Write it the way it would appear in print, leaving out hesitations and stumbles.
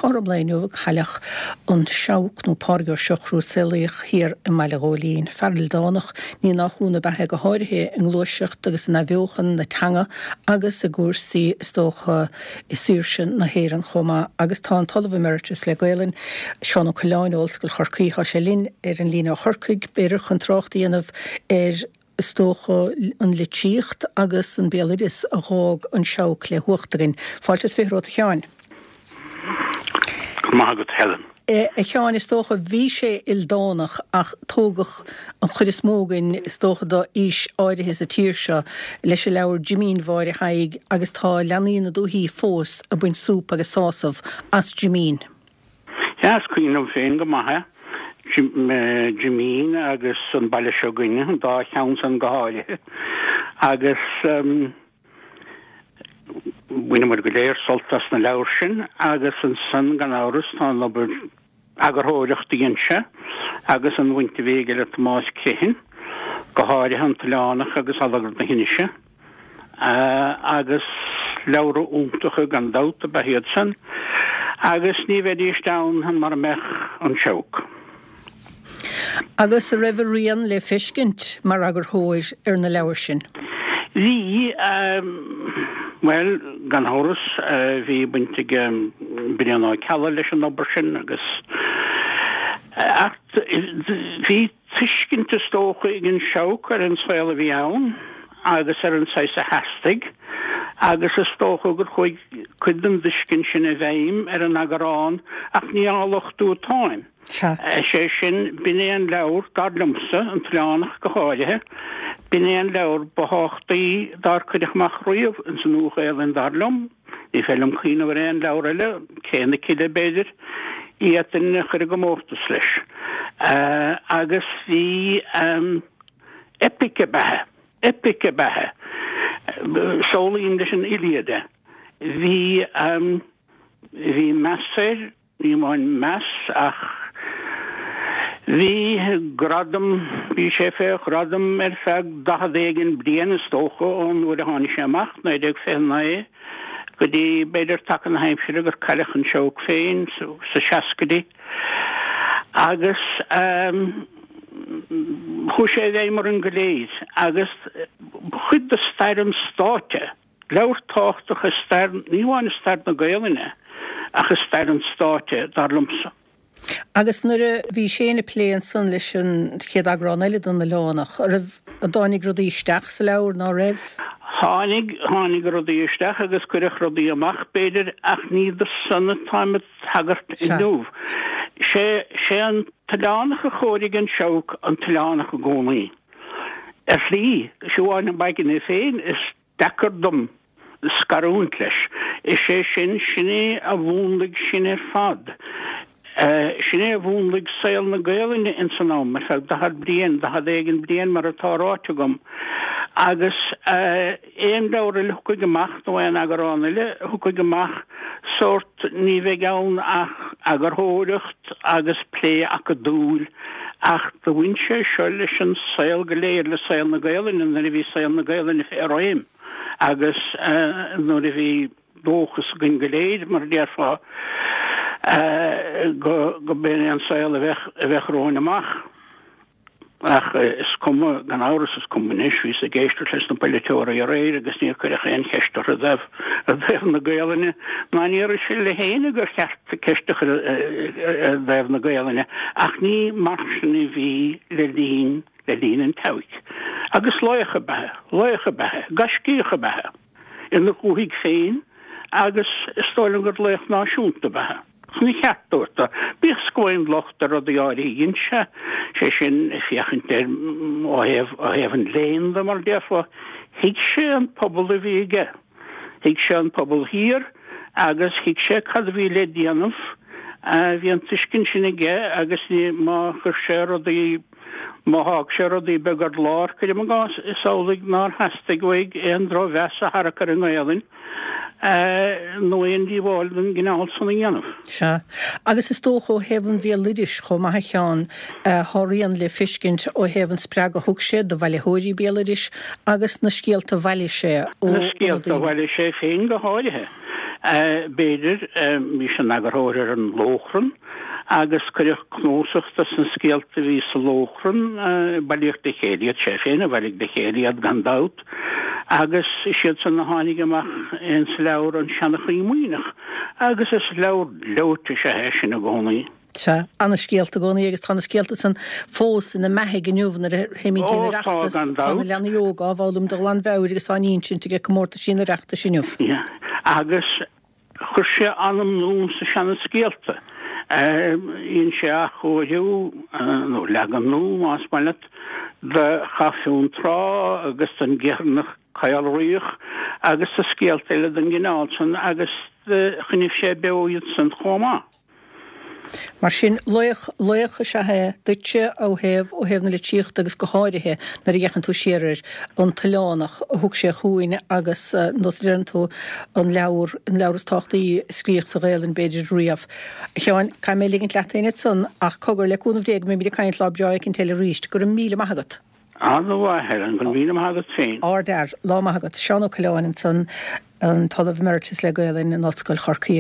Corablainú chailech an seach nó págur seochrú silaich hir in Malagólín ferildánach ní nachúna bethe go háirithe an glóiseacht agus na bheochan na teanga agus a gúrsaí istócha is síirsin na héan chomá agus tá an talamh emeritus le Gaelin Seán Ó Coileáin Ollscoil Chorcaí Tá sé linn an lína chorcaig beidir chun tráchtaíanamh stócha an litíocht agus an béalidis a rág an seach le huachtarin. Fáiltas féhró a cheáin. Mágat Helen. A cheáin is tócha bhí sé ildánach ach tógach an chud is mógan is tócha dá ís áirithe a tíir seo leis sé leabhar Jimín bhair haig agus tá leanaí na dúthaí fós a buin súpa agus sásamh as Jimín. Ja, cuiinm féin go maithe. Jimín agus an baile seo gine dá cheann an gáile agus buine mar go léir soltas na leabhar sin agus an san gan áras tá lobar agurthóireacht dionse agus an bhainte bhéige le Tomás Céhin go háirithe an talánach agus alagar na hinise agus leabhar úntacha gan dáta behéad san agus ní bheith isteann an mar mech an seoc. Agus a raibh le fiscint mar agur thóir na leabhar sin. Bhí well gan hóras bhí buinte brianna cealla leis an obair sin agus bhí tuiscinnta tócha ag an seoc ar an saoil a bhí ann agus ar an sais a heastig agus is tócha gur chuid an tuiscinn sin a bhéim ar an agarrán ach ní álachtú táim. sé sin bin an leabhar darlumsa an tleánach go háirithe bin an leabhar bothachtaí dar chuideachmach roiamh an san úchail an darlum ní fellum cína bhar an leabhar eile céna cile beidir íatan na chuir go mórtas leis agus bhí epice bethe sólaíon leis an Iliade hí measar ní máin meas ach hí gradam bhí sé fé gradam ar feag 10 bliana tócha ón bhfuil a tháinig sé amach na ag féna go dtí beidir take an heimsir gur caileach an seoc féin sa seascadí agus chu sé bhéh mar an goléad agus chud de stair an státe leabhar táchtach stair níháin stair na Gaeilge ach stair an státe darlumsa. Agus nuair bhí séna pléan san leis an chéad agrán eile don na lánach a dánig rodíisteach sa leabhar ná raibh? Hánig rodíisteach agus cuireach rodí amach beidir ach ní de sanna táimid tagart in dúh. sé an talánach a chóirigh an seoc an talánach a gcónaí. Lí seoáin an baigin féin is dechar dom scarúnt leis. Is sé sinné a bhúnlaigh sin ar fad. Sinné a bhúnlaigh saoil na Gaeilge in san ám, mar feag 10 blian mar atá ráite gom. Agus éon leabhar a thucaigh amach nó an agarrán eile thucaigh amach sort ní bheith ann ach agurthóireacht agus plé ach a dúil ach do bhain sé seo leis an saoil go léir le saoil na Gaeilge na bhí saoil na Gaeilge ar réim agus nuair a bhí dóchas gin go léir mar déarfá go ben an saoil a bheith róin amach. Ach is komme gan áras is communis vís a géistir leis na peiliteóra a réir agus ní chuireach éon ceistar a bheith na Gaeilge ná ní sé le héine gur ceistach a bheith na Gaeilge ach ní mar sinna bhí le lín an teigh. Agus loiche bethe, gascíocha bethe in na chuigh féin agus stáilm gur leich náisiúnta bethe. Ní cheartúirta, bích scoin locht ar a dhearí ginse, sé sin fiochan ó heh an léin mar defa, hiig sé an pobl a bhíige. Hiig sé an pobl hir, agus hiig sé cad bhí le díanamh, bhí an tuiscin sin ige, agus ní má chur sé má hág sé rodí begad lár, chuide má gás is álaigh ná heasta goig éon dro bheas a harachar in Gaeilge. nó éon díomháiln gnáil sanna dhéanamh. Se. Agus is tócha ó hehann bhí lidis chum maithe cheann thoiríonn le fiscint ó hehann spreag a thug sé do bhaile hóirí béladis agus na scéalta bhaile sé. Na scéalta bhaile sé féin go háirithe. Beidir mí se nagarthir an lóchran, agus chuireach cnósacht as an scéalta ví sa lóchran bailíocht de chéad sé féna bhailig de chéad gandát, agus siad san na hánig amach an sa leabhar an seannachaí muoinech, agus is leabhar se hésin a gcónaí. Se anna scéalta gcónaí agus tána scéalta san fós in na methe gniuhan ar heimí déine reachtas tána leanna yoga bhálum do lan bheir agus sáín sin go mórta sin a reachta sinniuh. Agus chur sé anam nún sa seanna scéalta. Ín sé a chóidú nó legan nó más bailad de chafiún trá agus an ggéarnach cailríoch agus sa scéalta ile den gnáilsan agus chuineh sé beóiad san chomá. Mar sin loicha sethe duite ó héamh na le tíocht agus go háirithe na dhéchan tú séir an talánach thug sé chuoine agus nos dean tú an leabhar táchtaí scríocht sa réil an beidir riamh. Cheáin cai mé ligint leataine san ach cogur leúnmh déag mé bíidir caiint lábeáid cin teile ríist gur an míle maithagat. Anhhair an go míle maithagat féin. Ár deir lá maithagat seán ó Coileáin san an talamh meritus le gael in an ollscoil Chorcaí.